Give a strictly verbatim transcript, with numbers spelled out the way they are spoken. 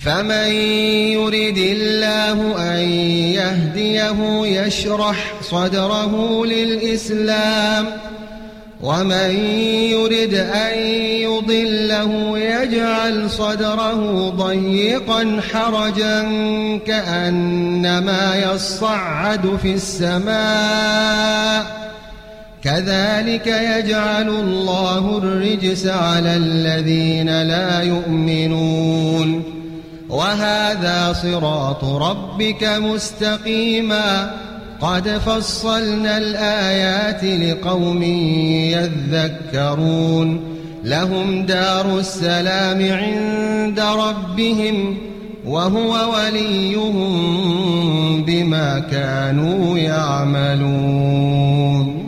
فمن يرد الله أن يهديه يشرح صدره للإسلام ومن يرد أن يضله يجعل صدره ضيقا حرجا كأنما يصعد في السماء كذلك يجعل الله الرجس على الذين لا يؤمنون وهذا صراط ربك مستقيما قد فصلنا الآيات لقوم يذكرون لهم دار السلام عند ربهم وهو وليهم بما كانوا يعملون.